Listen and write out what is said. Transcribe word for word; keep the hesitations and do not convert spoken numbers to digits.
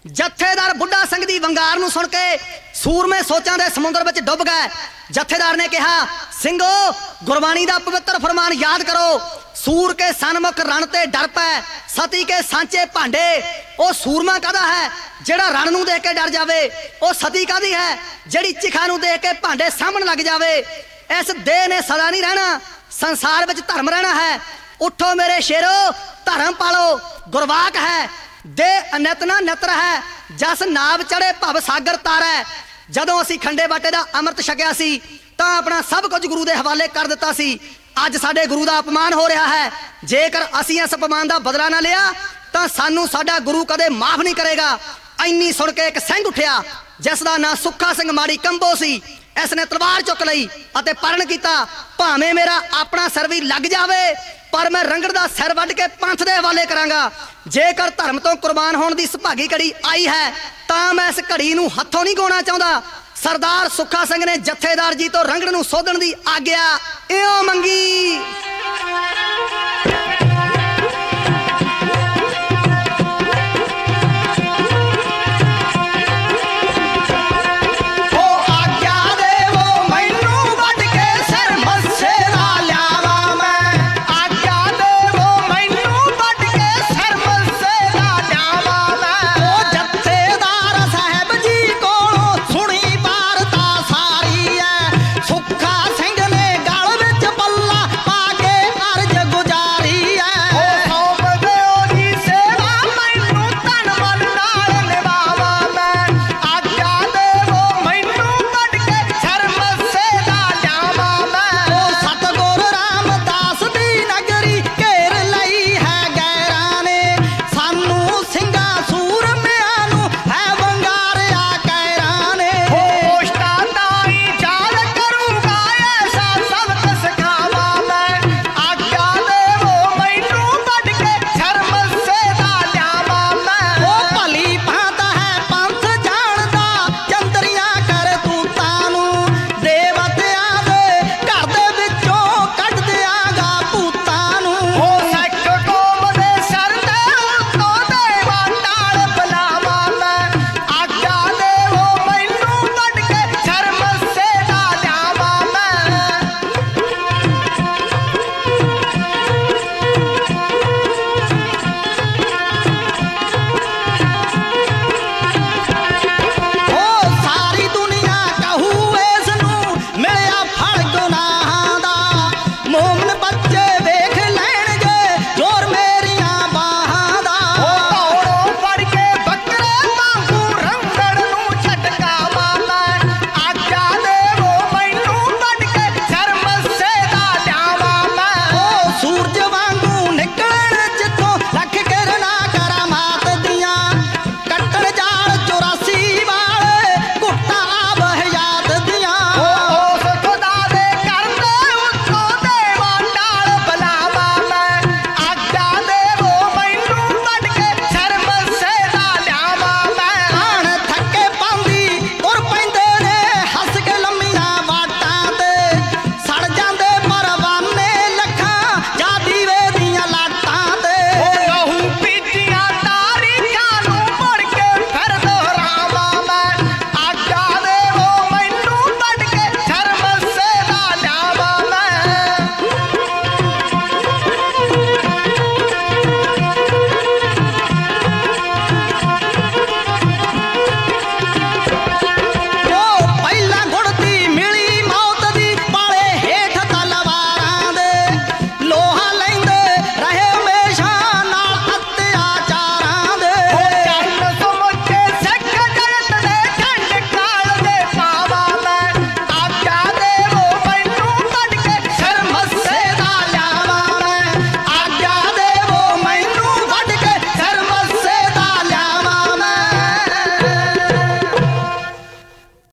जत्थेदार बुढ़ा सिंह दी वंगार नूं सुण के सूरमे सोचां दे समुंदर विच डुब गए। जत्थेदार ने कहा, सिंघो गुरबाणी दा पवित्र फरमान याद करो, सूर के सनमुख रण ते डर पै, सती के सांचे भांडे। ओ सूरमा कादा है जेड़ा रण नूं देख के डर जावे, ओ सती कादी है जेड़ी चिखा नूं देख के भांडे सामण लग जावे। इस देह ने सदा नहीं रहना, संसार विच धर्म रहना है। उठो मेरे शेरो, धर्म पालो, गुरवाक है दे अनित ना नत्र है, जस नाव चढ़े भव सागर तारै। जदों असीं खंडे बाटे दा अमृत छकिया सी तां अपना सब कुछ गुरु दे हवाले कर दिता सी। अज साडे गुरु दा अपमान हो रहा है। जेकर असीं इस अपमान दा बदला ना लिया तां सानू साडा गुरु कदे माफ नहीं करेगा। इन्नी सुन के एक सिंह उठिया जिसदा नां सुखा सिंह माड़ी कंबो सी। इसने तलवार चुक लई अते परण कीता, भावें मेरा अपना सिर भी लग जावे पर मैं रंगड़ दा सिर वड्ड के पंथ दे हवाले करांगा। जेकर धर्म तो कुर्बान होने की सुभागी घड़ी आई है तां मैं इस घड़ी नूं हथों नहीं गवाउणा चाहुंदा। सरदार सुखा सिंह ने जत्थेदार जी तो रंगड़ नूं सोधण दी आग्या इउं मंगी।